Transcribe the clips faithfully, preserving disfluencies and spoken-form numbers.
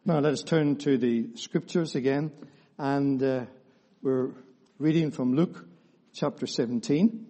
Now let us turn to the scriptures again, and uh, we're reading from Luke chapter seventeen.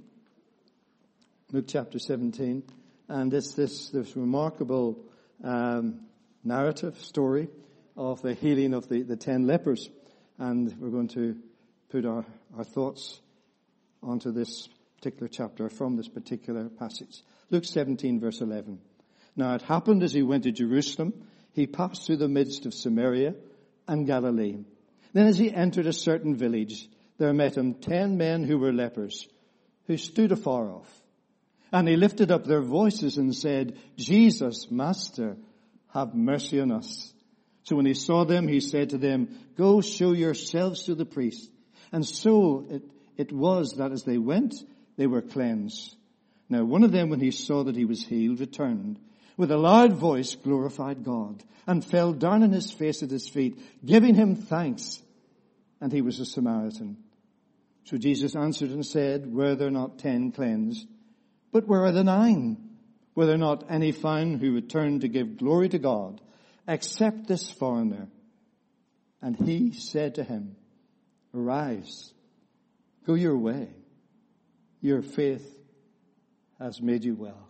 Luke chapter seventeen, and it's this, this remarkable um, narrative story of the healing of the, the ten lepers. And we're going to put our, our thoughts onto this particular chapter from this particular passage. Luke seventeen verse eleven. Now it happened as he went to Jerusalem, he passed through the midst of Samaria and Galilee. Then as he entered a certain village, there met him ten men who were lepers, who stood afar off. And they lifted up their voices and said, Jesus, Master, have mercy on us. So when he saw them, he said to them, Go show yourselves to the priest. And so it, it was that as they went, they were cleansed. Now one of them, when he saw that he was healed, returned, with a loud voice glorified God, and fell down on his face at his feet, giving him thanks. And he was a Samaritan. So Jesus answered and said, Were there not ten cleansed? But where are the nine? Were there not any found who returned to give glory to God, except this foreigner? And he said to him, Arise, go your way. Your faith has made you well.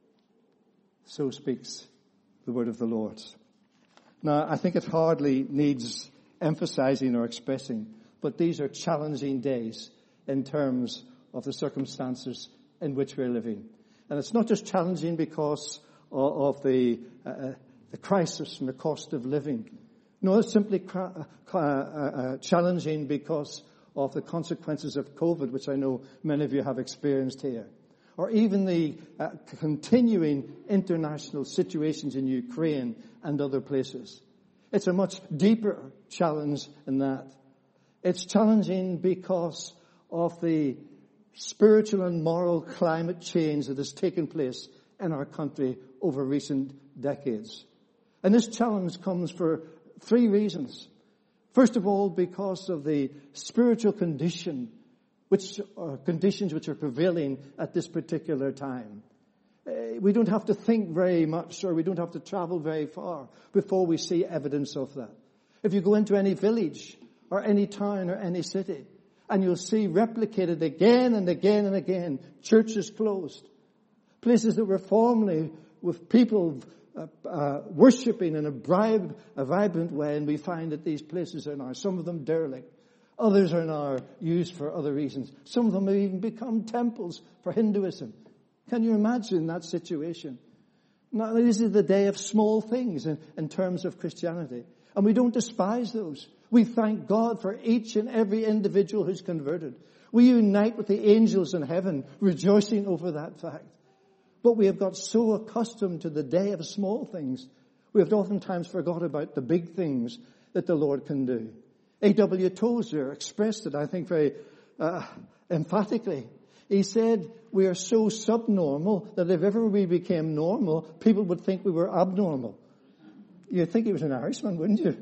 So speaks the word of the Lord. Now, I think it hardly needs emphasizing or expressing, but these are challenging days in terms of the circumstances in which we're living. And it's not just challenging because of the, uh, the crisis and the cost of living. No, it's simply uh, uh, challenging because of the consequences of COVID, which I know many of you have experienced here. Or even the uh, continuing international situations in Ukraine and other places. It's a much deeper challenge than that. It's challenging because of the spiritual and moral climate change that has taken place in our country over recent decades. And this challenge comes for three reasons. First of all, because of the spiritual condition, which are conditions which are prevailing at this particular time. Uh, we don't have to think very much, or we don't have to travel very far before we see evidence of that. If you go into any village or any town or any city, and you'll see replicated again and again and again, churches closed. Places that were formerly with people uh, uh, worshipping in a, bribe, a vibrant way, and we find that these places are now, some of them derelict. Others are now used for other reasons. Some of them have even become temples for Hinduism. Can you imagine that situation? Now, this is the day of small things in, in terms of Christianity. And we don't despise those. We thank God for each and every individual who's converted. We unite with the angels in heaven, rejoicing over that fact. But we have got so accustomed to the day of small things, we have oftentimes forgot about the big things that the Lord can do. A W Tozer expressed it, I think, very uh, emphatically. He said, we are so subnormal that if ever we became normal, people would think we were abnormal. You'd think he was an Irishman, wouldn't you?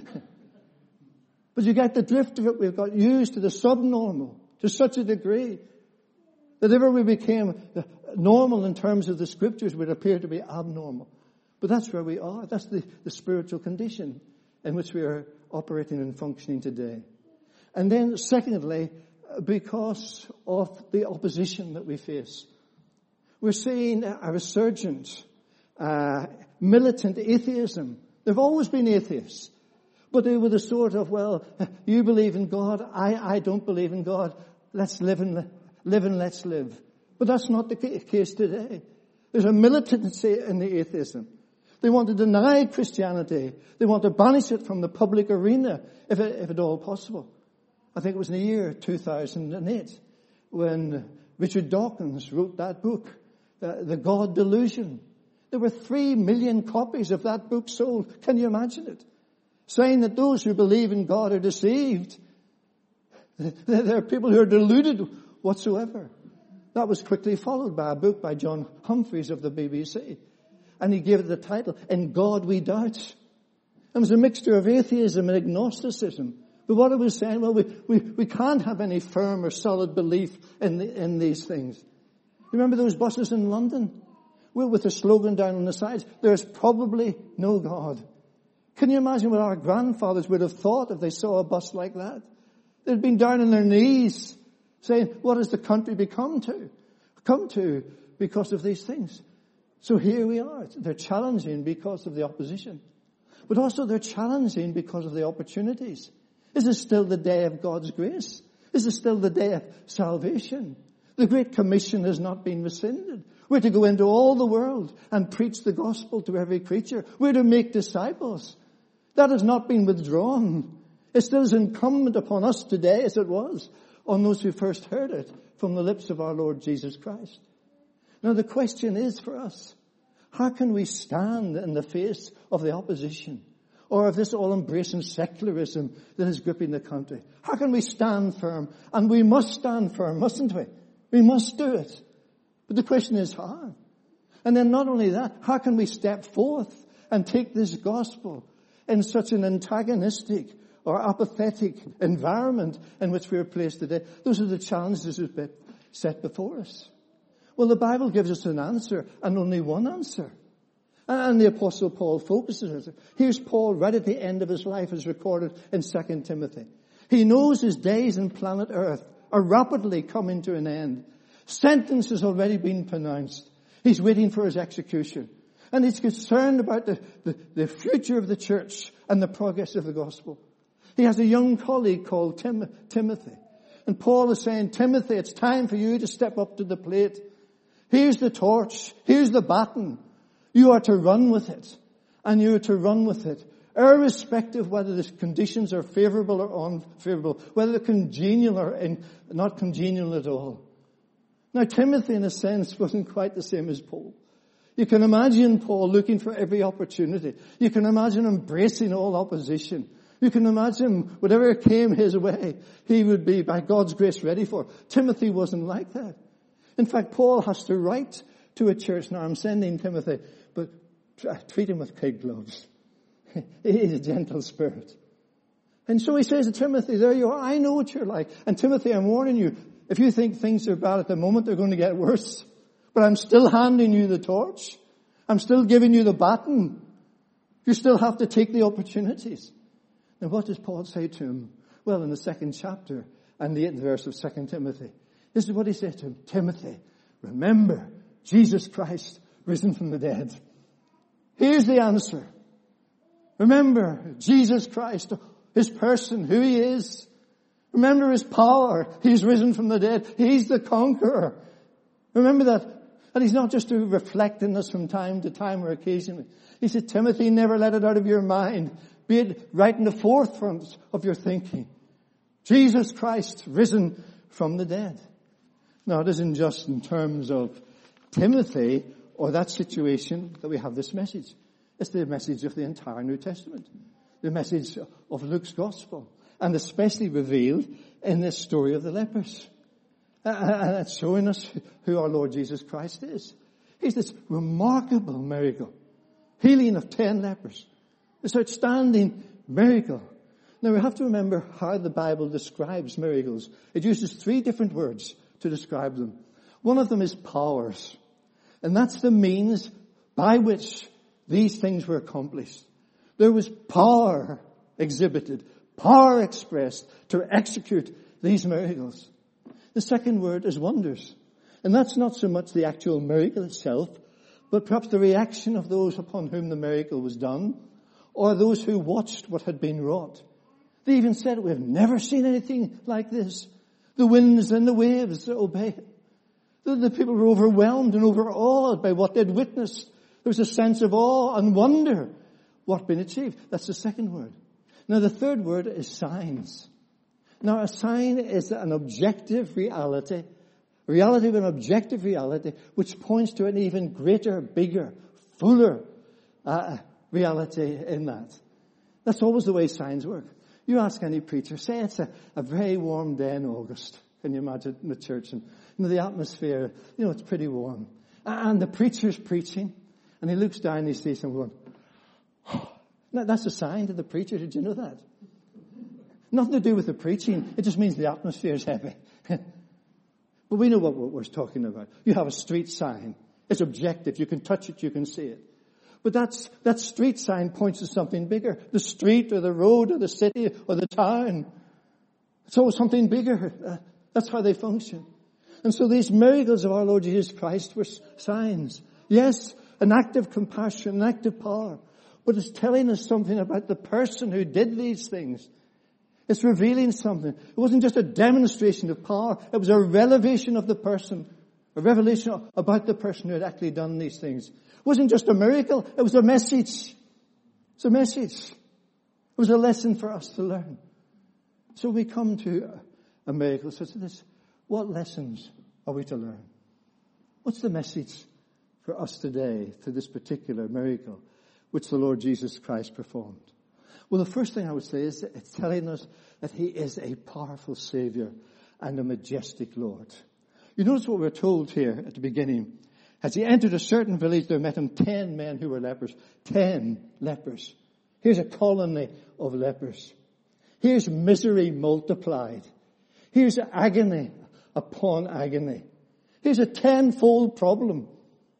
But you get the drift of it. We've got used to the subnormal to such a degree that if ever we became normal in terms of the scriptures, would appear to be abnormal. But that's where we are. That's the, the spiritual condition in which we are operating and functioning today. And then secondly, because of the opposition that we face. We're seeing a resurgent, uh, militant atheism. There have always been atheists. But they were the sort of, well, you believe in God, I, I don't believe in God. Let's live and, live and let's live. But that's not the case today. There's a militancy in the atheism. They want to deny Christianity. They want to banish it from the public arena, if, it, if at all possible. I think it was in the year two thousand eight when Richard Dawkins wrote that book, uh, The God Delusion. There were three million copies of that book sold. Can you imagine it? Saying that those who believe in God are deceived. There are people who are deluded whatsoever. That was quickly followed by a book by John Humphreys of the B B C. And he gave it the title, In God We Doubt. It was a mixture of atheism and agnosticism. But what it was saying, well, we, we, we can't have any firm or solid belief in, the, in these things. Remember those buses in London? Well, with the slogan down on the sides, there's probably no God. Can you imagine what our grandfathers would have thought if they saw a bus like that? They'd been down on their knees saying, what has the country become to? Come to because of these things. So here we are. They're challenging because of the opposition. But also they're challenging because of the opportunities. Is it still the day of God's grace? Is it still the day of salvation? The Great Commission has not been rescinded. We're to go into all the world and preach the gospel to every creature. We're to make disciples. That has not been withdrawn. It still is incumbent upon us today, as it was on those who first heard it from the lips of our Lord Jesus Christ. Now the question is for us, how can we stand in the face of the opposition or of this all-embracing secularism that is gripping the country? How can we stand firm? And we must stand firm, mustn't we? We must do it. But the question is how? And then not only that, how can we step forth and take this gospel in such an antagonistic or apathetic environment in which we are placed today? Those are the challenges that are set before us. Well, the Bible gives us an answer, and only one answer. And the Apostle Paul focuses on it. Here's Paul right at the end of his life, as recorded in Second Timothy. He knows his days on planet Earth are rapidly coming to an end. Sentence has already been pronounced. He's waiting for his execution. And he's concerned about the, the, the future of the church and the progress of the gospel. He has a young colleague called Tim, Timothy. And Paul is saying, Timothy, it's time for you to step up to the plate. Here's the torch. Here's the baton. You are to run with it. And you are to run with it, irrespective whether the conditions are favorable or unfavorable, whether they're congenial or in, not congenial at all. Now, Timothy, in a sense, wasn't quite the same as Paul. You can imagine Paul looking for every opportunity. You can imagine embracing all opposition. You can imagine whatever came his way, he would be, by God's grace, ready for. Timothy wasn't like that. In fact, Paul has to write to a church. Now, I'm sending Timothy, but treat him with kid gloves. He's a gentle spirit. And so he says to Timothy, there you are. I know what you're like. And Timothy, I'm warning you, if you think things are bad at the moment, they're going to get worse. But I'm still handing you the torch. I'm still giving you the baton. You still have to take the opportunities. Now what does Paul say to him? Well, in the second chapter and the eighth verse of Second Timothy, this is what he said to him. Timothy, remember Jesus Christ risen from the dead. Here's the answer. Remember Jesus Christ, his person, who he is. Remember his power. He's risen from the dead. He's the conqueror. Remember that. And he's not just to reflect in us from time to time or occasionally. He said, Timothy, never let it out of your mind. Be it right in the forefront of your thinking. Jesus Christ risen from the dead. Now, it isn't just in terms of Timothy or that situation that we have this message. It's the message of the entire New Testament. The message of Luke's gospel. And especially revealed in this story of the lepers. And it's showing us who our Lord Jesus Christ is. He's this remarkable miracle. Healing of ten lepers. This outstanding miracle. Now we have to remember how the Bible describes miracles. It uses three different words to describe them. One of them is powers. And that's the means by which these things were accomplished. There was power exhibited, power expressed to execute these miracles. The second word is wonders. And that's not so much the actual miracle itself, but perhaps the reaction of those upon whom the miracle was done, or those who watched what had been wrought. They even said, we've never seen anything like this. The winds and the waves obey. The, the people were overwhelmed and overawed by what they'd witnessed. There was a sense of awe and wonder what had been achieved. That's the second word. Now the third word is signs. Now a sign is an objective reality, reality of an objective reality, which points to an even greater, bigger, fuller uh, reality in that. That's always the way signs work. You ask any preacher, say it's a, a very warm day in August. Can you imagine in the church? And you know, the atmosphere, you know, it's pretty warm. And the preacher's preaching, and he looks down and he sees someone going, oh. Now, that's a sign to the preacher. Did you know that? Nothing to do with the preaching. It just means the atmosphere is heavy. But we know what we're talking about. You have a street sign. It's objective. You can touch it. You can see it. But that's, that street sign points to something bigger. The street or the road or the city or the town. It's always something bigger. Uh, that's how they function. And so these miracles of our Lord Jesus Christ were signs. Yes, an act of compassion, an act of power. But it's telling us something about the person who did these things. It's revealing something. It wasn't just a demonstration of power. It was a revelation of the person. A revelation about the person who had actually done these things. It wasn't just a miracle. It was a message. It's a message. It was a lesson for us to learn. So we come to a miracle such as this. What lessons are we to learn? What's the message for us today through this particular miracle which the Lord Jesus Christ performed? Well, the first thing I would say is that it's telling us that he is a powerful Savior and a majestic Lord. You notice what we're told here at the beginning. As he entered a certain village, there met him ten men who were lepers. Ten lepers. Here's a colony of lepers. Here's misery multiplied. Here's agony upon agony. Here's a tenfold problem.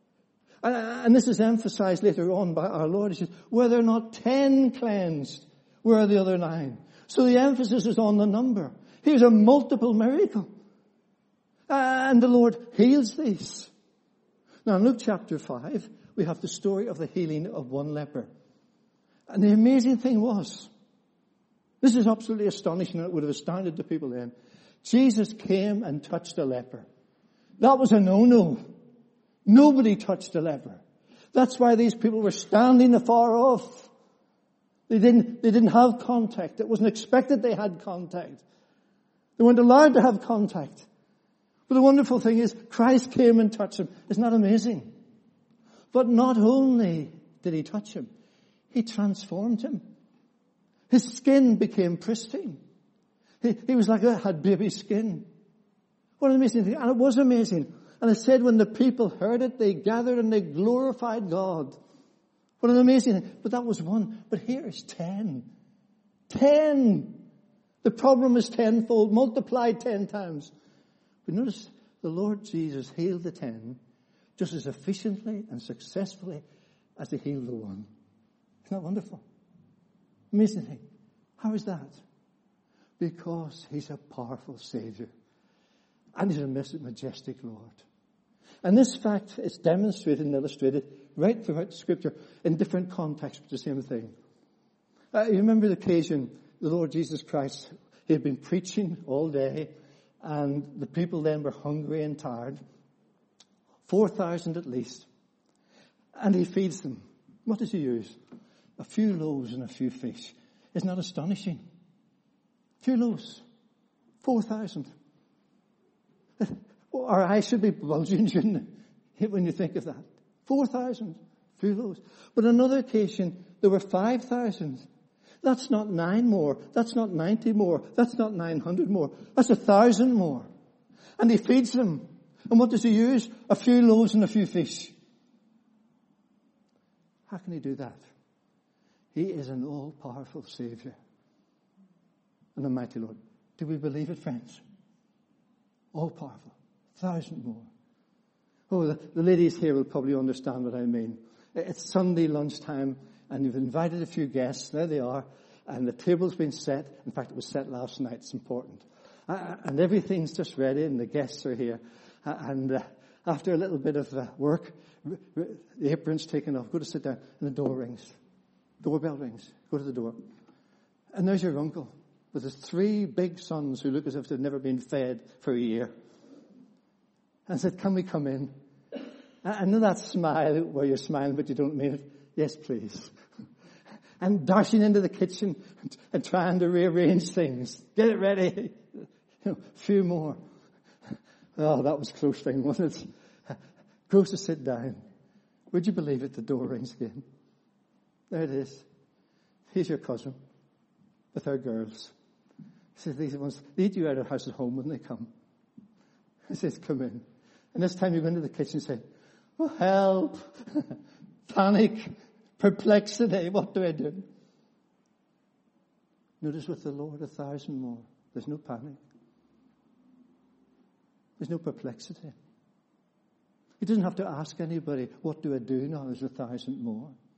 And this is emphasized later on by our Lord. He says, were there not ten cleansed? Where are the other nine? So the emphasis is on the number. Here's a multiple miracle. And the Lord heals these. Now in Luke chapter five, we have the story of the healing of one leper. And the amazing thing was, this is absolutely astonishing, and it would have astounded the people then. Jesus came and touched a leper. That was a no-no. Nobody touched a leper. That's why these people were standing afar off. They didn't, they didn't have contact. It wasn't expected they had contact. They weren't allowed to have contact. But the wonderful thing is, Christ came and touched him. Isn't that amazing? But not only did he touch him, he transformed him. His skin became pristine. He, he was like a, had baby skin. What an amazing thing. And it was amazing. And it said when the people heard it, they gathered and they glorified God. What an amazing thing. But that was one. But here is ten. Ten. The problem is tenfold, multiplied ten times. But notice the Lord Jesus healed the ten just as efficiently and successfully as he healed the one. Isn't that wonderful? Amazing thing. How is that? Because he's a powerful Savior. And he's a majestic Lord. And this fact is demonstrated and illustrated right throughout Scripture in different contexts with the same thing. Uh, you remember the occasion the Lord Jesus Christ, he had been preaching all day, and the people then were hungry and tired. four thousand at least. And he feeds them. What does he use? A few loaves and a few fish. Isn't that astonishing? A few loaves. four thousand. Our eyes should be bulging, shouldn't it, when you think of that. four thousand. Few loaves. But on another occasion, there were five thousand. That's not nine more. That's not ninety more. That's not nine hundred more. That's a thousand more. And he feeds them. And what does he use? A few loaves and a few fish. How can he do that? He is an all-powerful Savior and a mighty Lord. Do we believe it, friends? All-powerful. A thousand more. Oh, the, the ladies here will probably understand what I mean. It's Sunday lunchtime, and you've invited a few guests. There they are. And the table's been set. In fact, it was set last night. It's important. Uh, and everything's just ready, and the guests are here. Uh, and uh, after a little bit of uh, work, r- r- the apron's taken off. Go to sit down, and the door rings. Doorbell rings. Go to the door. And there's your uncle with his three big sons who look as if they've never been fed for a year. And said, can we come in? I know that smile where you're smiling but you don't mean it. Yes, please. And dashing into the kitchen and, and trying to rearrange things. Get it ready. You know, a few more. Oh, that was a close thing, wasn't it? Goes to sit down. Would you believe it? The door rings again. There it is. Here's your cousin with her girls. He says, these ones, they eat you out of house at home when they come. He says, come in. And this time you go into the kitchen and say, oh, help, panic, perplexity, what do I do? Notice with the Lord, a thousand more. There's no panic. There's no perplexity. He doesn't have to ask anybody, what do I do now? There's a thousand more.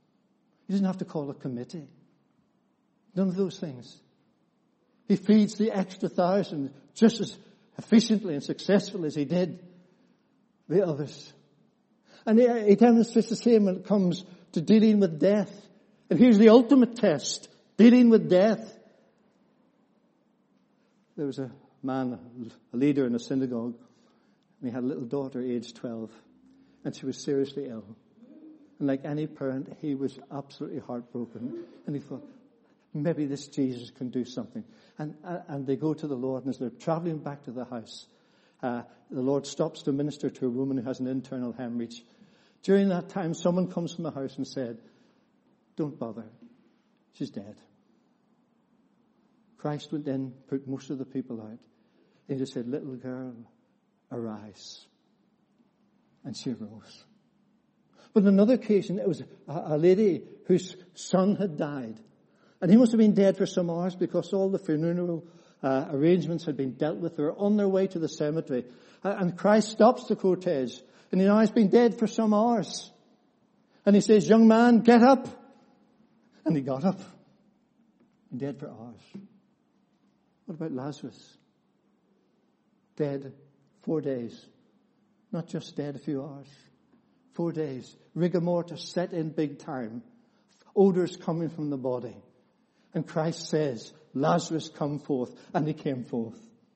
He doesn't have to call a committee. None of those things. He feeds the extra thousand just as efficiently and successfully as he did the others. And he, he demonstrates the same when it comes to dealing with death. And here's the ultimate test, dealing with death. There was a man, a leader in a synagogue, and he had a little daughter aged twelve, and she was seriously ill. And like any parent, he was absolutely heartbroken. And he thought, maybe this Jesus can do something. And and they go to the Lord, and as they're traveling back to the house, uh, the Lord stops to minister to a woman who has an internal hemorrhage. During that time, someone comes from the house and said, don't bother. She's dead. Christ went in, put most of the people out. He just said, little girl, arise. And she arose. But on another occasion, it was a, a lady whose son had died. And he must have been dead for some hours because all the funeral uh, arrangements had been dealt with. They were on their way to the cemetery. Uh, and Christ stops the cortege. And he now has been dead for some hours. And he says, young man, get up. And he got up. Dead for hours. What about Lazarus? Dead four days. Not just dead a few hours. Four days. Rigor mortis set in big time. Odors coming from the body. And Christ says, Lazarus, come forth. And he came forth.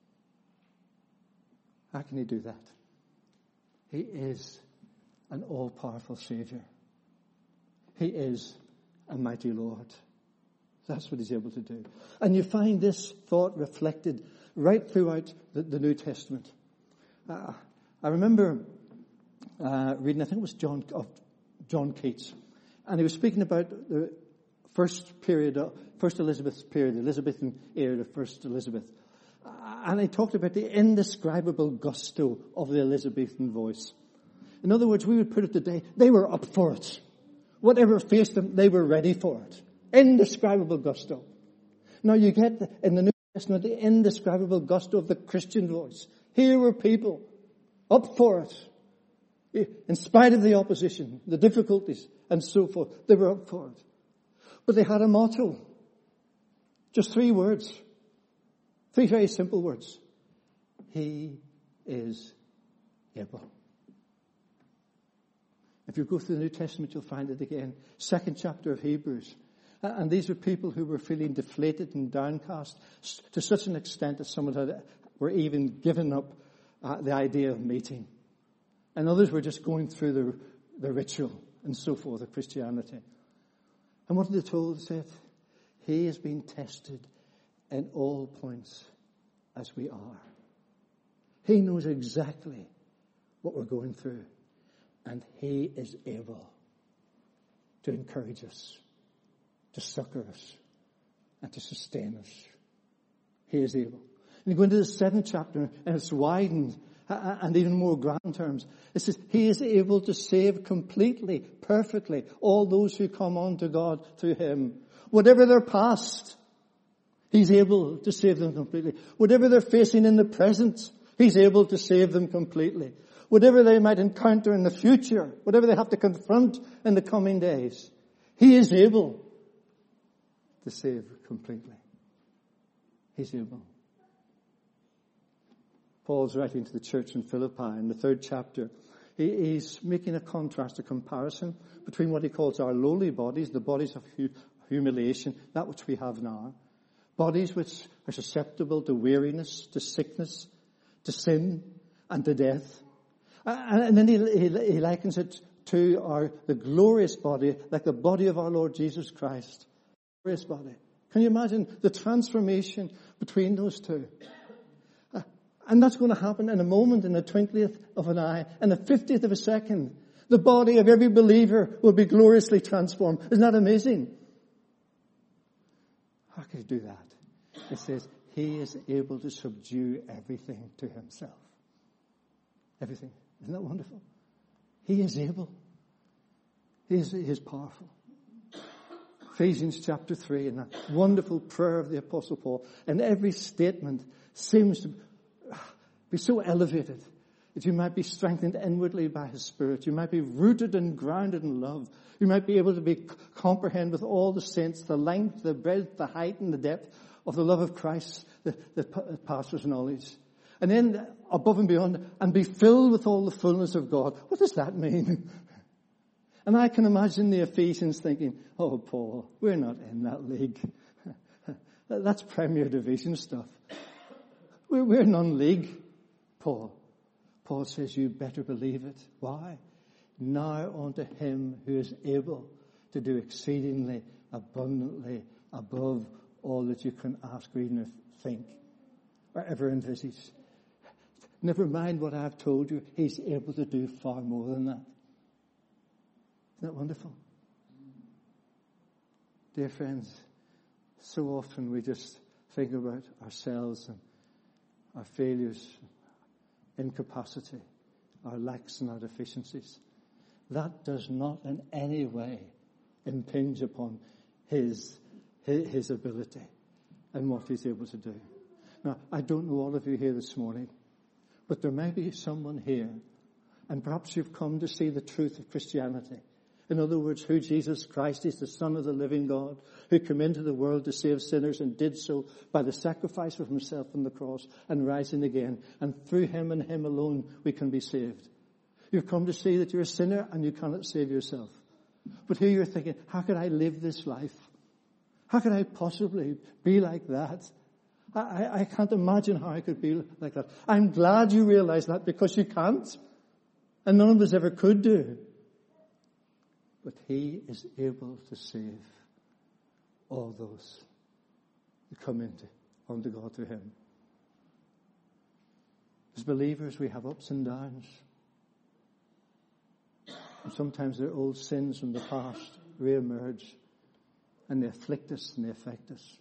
How can he do that? He is an all-powerful Savior. He is a mighty Lord. That's what he's able to do. And you find this thought reflected right throughout the, the New Testament. Uh, I remember uh, reading, I think it was John of John Keats, and he was speaking about the first period, of, first Elizabeth's period, the Elizabethan era of First Elizabeth. Uh, and he talked about the indescribable gusto of the Elizabethan voice. In other words, we would put it today, they were up for it. Whatever faced them, they were ready for it. Indescribable gusto. Now you get in the New Testament the indescribable gusto of the Christian voice. Here were people up for it. In spite of the opposition, the difficulties, and so forth, they were up for it. But they had a motto. Just three words. Three very simple words. He is able. If you go through the New Testament, you'll find it again. Second chapter of Hebrews. And these were people who were feeling deflated and downcast to such an extent that some had, were even giving up uh, the idea of meeting. And others were just going through the, the ritual and so forth of Christianity. And what are they told? They said, he has been tested in all points as we are. He knows exactly what we're going through. And he is able to encourage us, to succor us, and to sustain us. He is able. And you go into the seventh chapter, and it's widened, and even more grand terms. It says, he is able to save completely, perfectly, all those who come unto God through him. Whatever their past, he's able to save them completely. Whatever they're facing in the present, he's able to save them completely. Whatever they might encounter in the future, whatever they have to confront in the coming days, he is able to save completely. He's able. Paul's writing to the church in Philippi in the third chapter. He, he's making a contrast, a comparison between what he calls our lowly bodies, the bodies of hu- humiliation, that which we have now. Bodies which are susceptible to weariness, to sickness, to sin, and to death. And then he, he, he likens it to our the glorious body, like the body of our Lord Jesus Christ. Glorious body. Can you imagine the transformation between those two? Uh, and that's going to happen in a moment, in the twentieth of an eye, in the fiftieth of a second. The body of every believer will be gloriously transformed. Isn't that amazing? How can he do that? It says, he is able to subdue everything to himself. Everything. Isn't that wonderful? He is able. He is, he is powerful. Ephesians chapter three, and that wonderful prayer of the Apostle Paul, and every statement seems to be so elevated. that you might be strengthened inwardly by his Spirit. You might be rooted and grounded in love. You might be able to be comprehend with all the saints the length, the breadth, the height, and the depth of the love of Christ that, that passes knowledge. And then above and beyond, and be filled with all the fullness of God. What does that mean? And I can imagine the Ephesians thinking, oh, Paul, we're not in that league. That's Premier Division stuff. We're, we're non-league, Paul. Paul says you better believe it. Why? Now unto him who is able to do exceedingly abundantly above all that you can ask, read, or think, or ever envisage. Never mind what I've told you, he's able to do far more than that. Isn't that wonderful? Dear friends, so often we just think about ourselves and our failures, incapacity, our lacks and our deficiencies. That does not in any way impinge upon his, his, his ability and what he's able to do. Now, I don't know all of you here this morning, but there may be someone here, and perhaps you've come to see the truth of Christianity. In other words, who Jesus Christ is, the Son of the living God, who came into the world to save sinners and did so by the sacrifice of himself on the cross and rising again. And through him and him alone we can be saved. You've come to see that you're a sinner and you cannot save yourself. But here you're thinking, how could I live this life? How could I possibly be like that? I, I, I can't imagine how I could be like that. I'm glad you realize that, because you can't. And none of us ever could do. But he is able to save all those who come into unto God through him. As believers, we have ups and downs. And sometimes their old sins from the past re-emerge, and they afflict us and they affect us.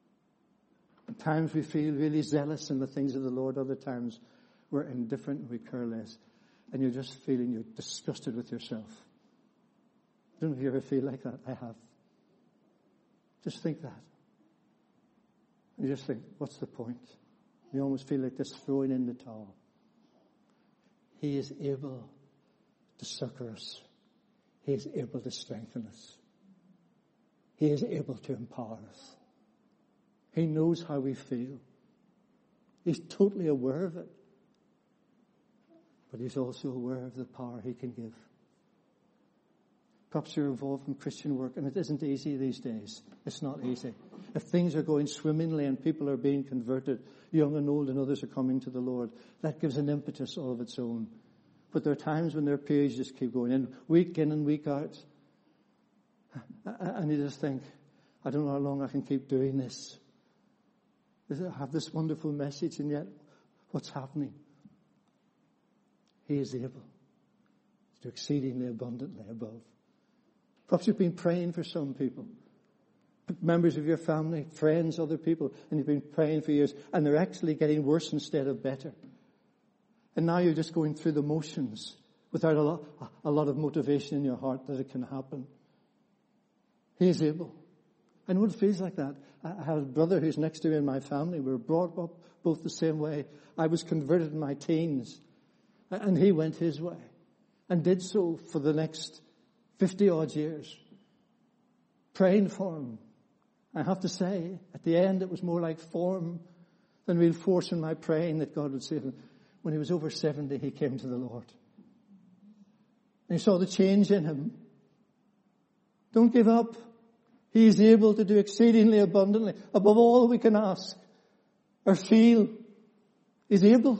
At times we feel really zealous in the things of the Lord. Other times we're indifferent and we care less. And you're just feeling you're disgusted with yourself. I don't know if you ever feel like that. I have. Just think that. You just think, what's the point? You almost feel like just throwing in the towel. He is able to succor us. He is able to strengthen us. He is able to empower us. He knows how we feel. He's totally aware of it. But he's also aware of the power he can give. Perhaps you're involved in Christian work, and it isn't easy these days. It's not easy. If things are going swimmingly and people are being converted, young and old, and others are coming to the Lord, that gives an impetus all of its own. But there are times when their periods just keep going in, week in and week out. And you just think, I don't know how long I can keep doing this. I have this wonderful message, and yet what's happening? He is able to do exceedingly abundantly above. Perhaps you've been praying for some people, members of your family, friends, other people, and you've been praying for years, and they're actually getting worse instead of better. And now you're just going through the motions without a lot, a lot of motivation in your heart that it can happen. He is able. I know it feels like that. I have a brother who's next to me in my family. We were brought up both the same way. I was converted in my teens, and he went his way and did so for the next fifty odd years. Praying for him. I have to say, at the end it was more like form than real force in my praying that God would save him. When he was over seventy, he came to the Lord. And he saw the change in him. Don't give up. He is able to do exceedingly abundantly, above all we can ask or feel. He's able.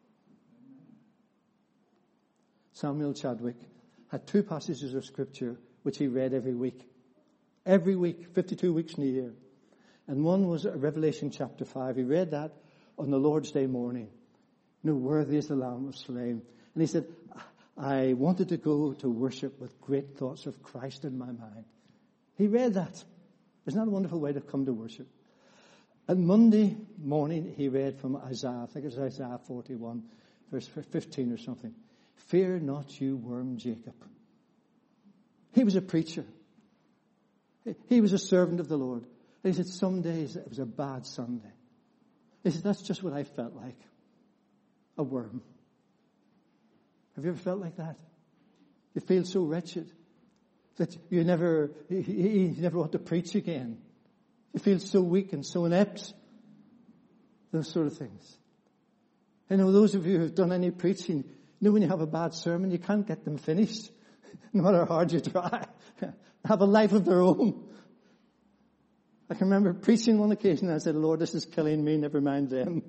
Samuel Chadwick had two passages of scripture which he read every week. Every week, fifty-two weeks in a year. And one was Revelation chapter five. He read that on the Lord's Day morning. No, worthy is the Lamb was slain. And he said, I wanted to go to worship with great thoughts of Christ in my mind. He read that. Isn't that a wonderful way to come to worship? And Monday morning he read from Isaiah, I think it was Isaiah forty-one, verse fifteen or something. Fear not, you worm Jacob. He was a preacher. He was a servant of the Lord. And he said, some days it was a bad Sunday. He said, that's just what I felt like. A worm. Have you ever felt like that? You feel so wretched that you never, you, you never want to preach again. You feel so weak and so inept. Those sort of things. I know those of you who have done any preaching, you know when you have a bad sermon, you can't get them finished. No matter how hard you try. Have a life of their own. I can remember preaching one occasion, I said, Lord, this is killing me, never mind them.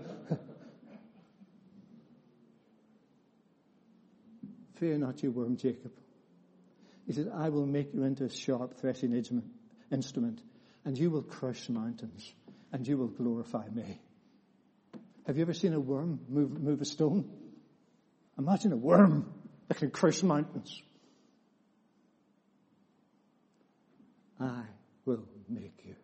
Fear not, you worm, Jacob. He said, I will make you into a sharp threshing instrument, and you will crush mountains, and you will glorify me. Have you ever seen a worm move, move a stone? Imagine a worm that can crush mountains. I will make you.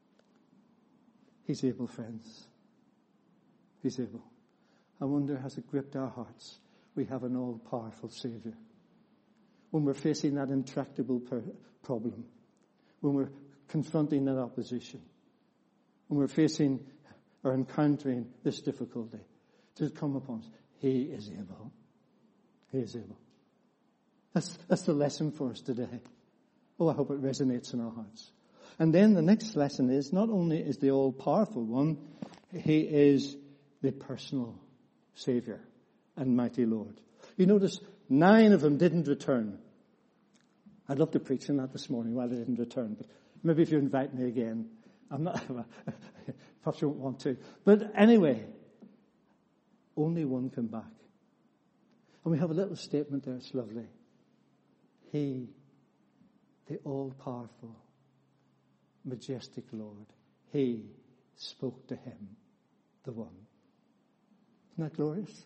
He's able, friends. He's able. I wonder, has it gripped our hearts? We have an all-powerful Savior. When we're facing that intractable per- problem, when we're confronting that opposition, when we're facing or encountering this difficulty to come upon us, He is able. He is able. That's, that's the lesson for us today. Oh, I hope it resonates in our hearts. And then the next lesson is, not only is the all-powerful one, He is the personal Savior and mighty Lord. You notice nine of them didn't return. I'd love to preach on that this morning why they didn't return, but maybe if you invite me again, I'm not, perhaps you won't want to. But anyway, only one came back. And we have a little statement there, it's lovely. He, the all-powerful, majestic Lord, He spoke to him, the one. Isn't that glorious?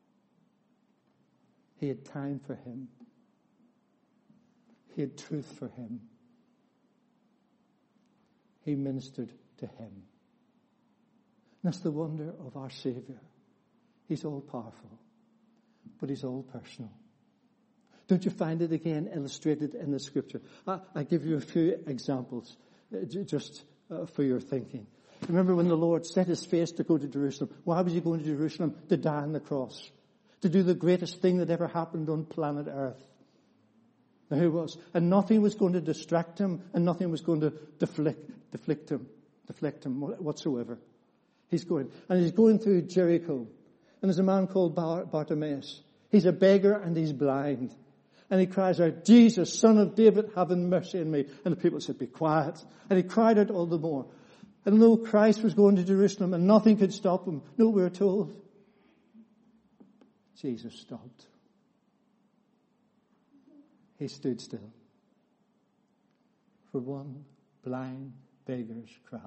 He had time for him. He had truth for him. He ministered to him. And that's the wonder of our Savior. He's all-powerful, but He's all-personal. Don't you find it again illustrated in the Scripture? I, I give you a few examples uh, just uh, for your thinking. Remember when the Lord set His face to go to Jerusalem? Why was He going to Jerusalem? To die on the cross. To do the greatest thing that ever happened on planet Earth. Now He was. And nothing was going to distract Him, and nothing was going to deflect, deflect Him, deflect Him whatsoever. He's going. And He's going through Jericho. And there's a man called Bar- Bartimaeus. He's a beggar and he's blind. And he cries out, Jesus, Son of David, have mercy on me. And the people said, be quiet. And he cried out all the more. And though Christ was going to Jerusalem and nothing could stop him, no, we were told, Jesus stopped. He stood still for one blind beggar's cry.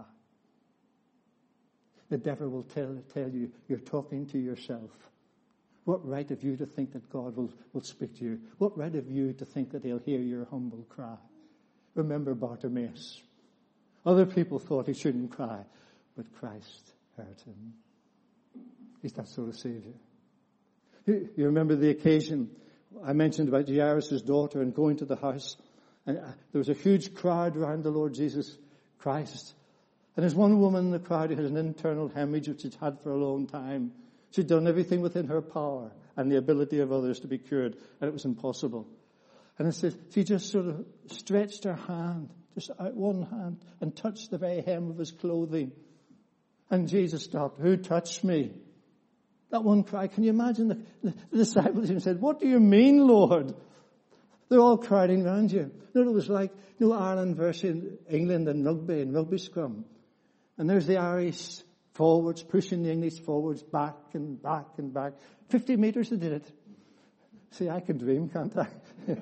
The devil will tell, tell you you're talking to yourself. What right have you to think that God will, will speak to you? What right have you to think that He'll hear your humble cry? Remember Bartimaeus. Other people thought he shouldn't cry, but Christ heard him. He's that sort of Savior. You, you remember the occasion I mentioned about Jairus' daughter and going to the house. And there was a huge crowd around the Lord Jesus Christ. And there's one woman in the crowd who had an internal hemorrhage which she'd had for a long time. She'd done everything within her power and the ability of others to be cured, and it was impossible. And it says she just sort of stretched her hand, just out one hand, and touched the very hem of His clothing. And Jesus stopped. Who touched me? That one cry. Can you imagine the, the, the disciples even said, what do you mean, Lord? They're all crowding around you. You know, it was like, you know, Ireland versus England and rugby and rugby scrum. And there's the Irish forwards, pushing the English forwards back and back and back. Fifty metres they did it. See, I can dream, can't I? It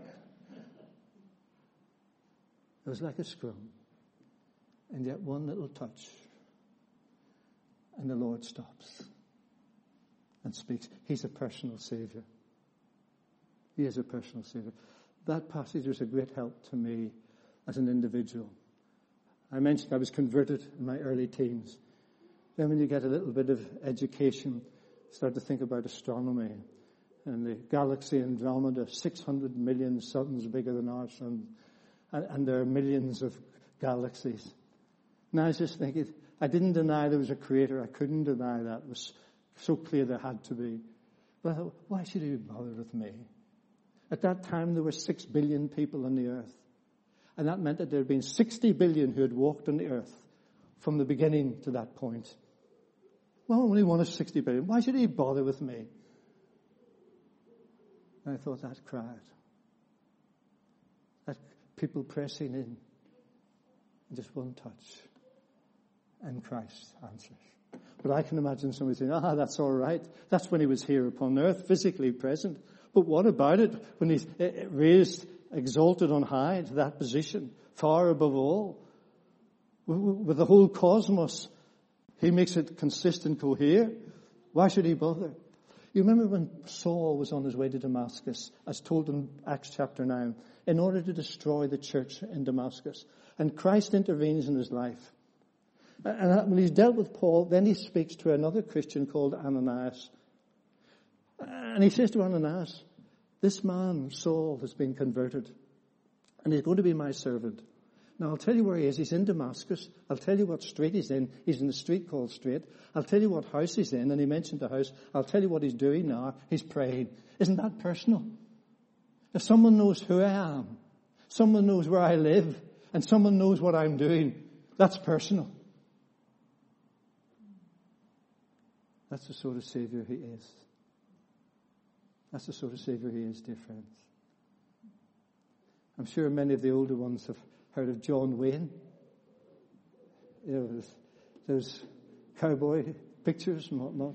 was like a scrum. And yet one little touch. And the Lord stops. And speaks. He's a personal Saviour. He is a personal Saviour. That passage was a great help to me as an individual. I mentioned I was converted in my early teens. Then when you get a little bit of education, start to think about astronomy. And the galaxy Andromeda, six hundred million suns bigger than our sun. And, and there are millions of galaxies. And I was just thinking, I didn't deny there was a creator. I couldn't deny that. It was so clear there had to be. Well, why should he be bothered with me? At that time, there were six billion people on the earth. And that meant that there had been sixty billion who had walked on the earth from the beginning to that point. Well, only one of sixty billion. Why should he bother with me? And I thought, that crowd, that people pressing in, just one touch, and Christ answers. But I can imagine somebody saying, ah, that's all right. That's when he was here upon earth, physically present. But what about it when he's raised, exalted on high to that position, far above all? With the whole cosmos, he makes it consistent, cohere. Why should he bother? You remember when Saul was on his way to Damascus, as told in Acts chapter nine, in order to destroy the church in Damascus. And Christ intervenes in his life. And when he's dealt with Paul, then he speaks to another Christian called Ananias. And he says to Ananias, this man, Saul, has been converted. And he's going to be my servant. Now, I'll tell you where he is. He's in Damascus. I'll tell you what street he's in. He's in the street called Straight. I'll tell you what house he's in. And he mentioned the house. I'll tell you what he's doing now. He's praying. Isn't that personal? If someone knows who I am, someone knows where I live, and someone knows what I'm doing, that's personal. That's the sort of Savior he is. That's the sort of Savior he is, dear friends. I'm sure many of the older ones have heard of John Wayne. You know, those, those cowboy pictures and whatnot.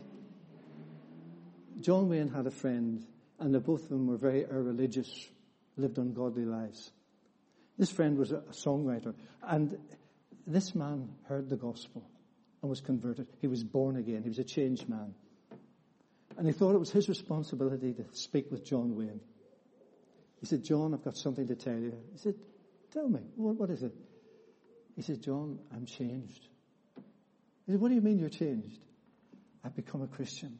John Wayne had a friend, and the both of them were very irreligious, lived ungodly lives. This friend was a, a songwriter, and this man heard the gospel and was converted. He was born again. He was a changed man. And he thought it was his responsibility to speak with John Wayne. He said, John, I've got something to tell you. He said, tell me, what, what is it? He said, John, I'm changed. He said, what do you mean you're changed? I've become a Christian.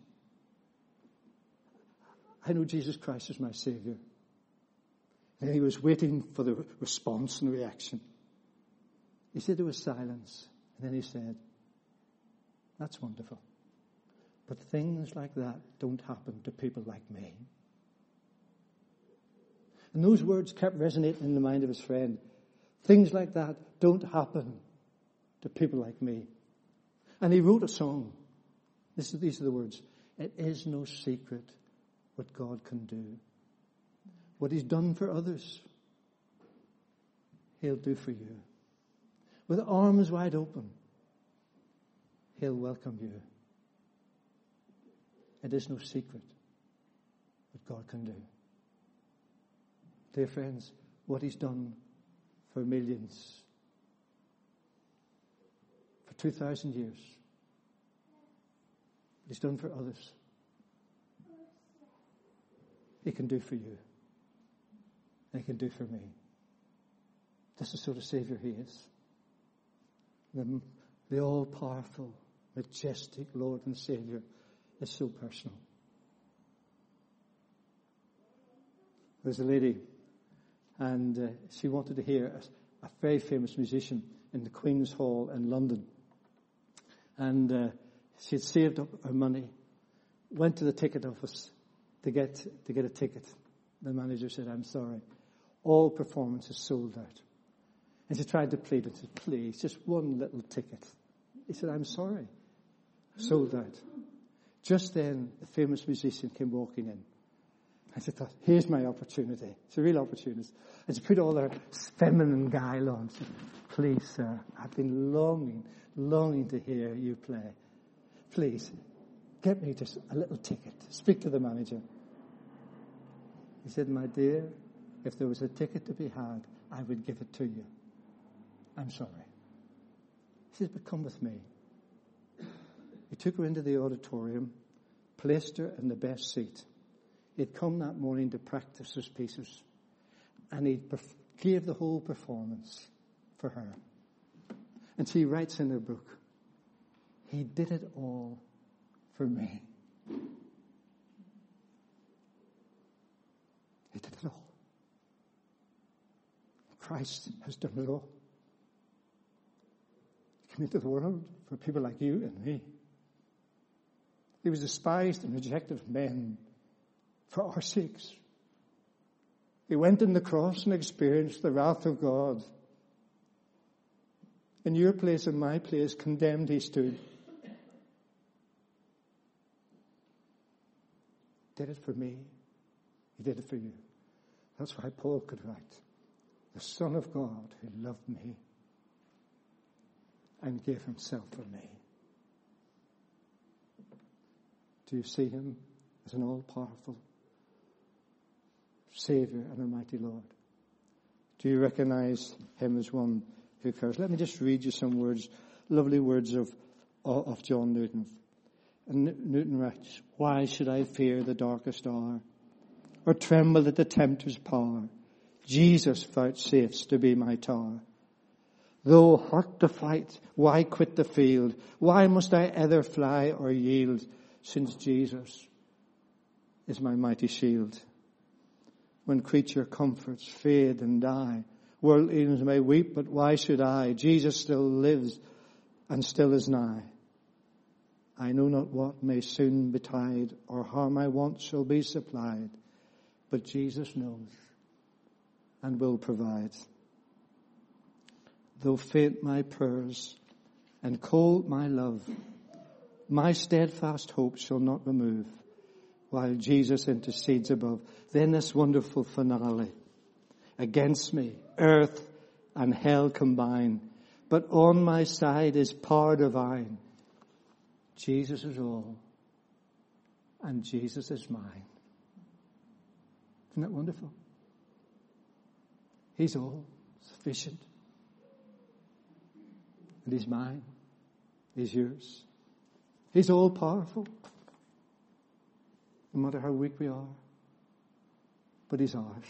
I know Jesus Christ is my Savior. And he was waiting for the response and reaction. He said there was silence. And then he said, that's wonderful. But things like that don't happen to people like me. And those words kept resonating in the mind of his friend. Things like that don't happen to people like me. And he wrote a song. This is, these are the words. It is no secret what God can do. What he's done for others, he'll do for you. With arms wide open, he'll welcome you. It is no secret what God can do. Dear friends, what he's done for millions, for two thousand years, what he's done for others, he can do for you. And he can do for me. That's the sort of Savior he is. The, the all-powerful, majestic Lord and Savior is so personal. There's a lady, and uh, she wanted to hear a, a very famous musician in the Queen's Hall in London. And uh, she had saved up her money, went to the ticket office to get to get a ticket. The manager said, I'm sorry, all performances sold out. And she tried to plead and said, please, just one little ticket. He said, I'm sorry, sold out. Just then, the famous musician came walking in. I said, here's my opportunity. It's a real opportunity. And she put all her feminine guile on. She said, please, sir, I've been longing, longing to hear you play. Please, get me just a little ticket. Speak to the manager. He said, my dear, if there was a ticket to be had, I would give it to you. I'm sorry. He said, but come with me. He took her into the auditorium, placed her in the best seat. He'd come that morning to practice his pieces, and he perf- gave the whole performance for her. And she writes in her book, he did it all for me. He did it all. Christ has done it all. He came into the world for people like you and me. He was despised and rejected of men, for our sakes. He went on the cross and experienced the wrath of God. In your place and my place, condemned he stood. Did it for me. He did it for you. That's why Paul could write, the Son of God who loved me and gave himself for me. Do you see him as an all-powerful Savior and Almighty Lord? Do you recognize him as one who cares? Let me just read you some words, lovely words of, of John Newton. And Newton writes, why should I fear the darkest hour, or tremble at the tempter's power? Jesus vouchsafes to be my tower. Though hurt to fight, why quit the field? Why must I ever fly or yield, since Jesus is my mighty shield? When creature comforts fade and die, worldlings may weep, but why should I? Jesus still lives and still is nigh. I know not what may soon betide, or how my wants shall be supplied, but Jesus knows and will provide. Though faint my prayers and cold my love, my steadfast hope shall not remove, while Jesus intercedes above. Then this wonderful finale. Against me, earth and hell combine, but on my side is power divine. Jesus is all, and Jesus is mine. Isn't that wonderful? He's all sufficient. And he's mine. He's yours. He's all powerful. No matter how weak we are. But he's ours.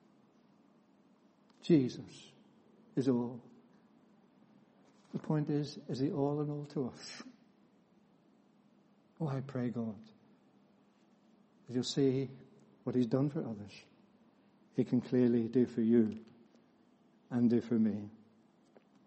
Jesus is all. The point is, is he all in all to us? Oh, I pray God, as you'll see what he's done for others, he can clearly do for you and do for me.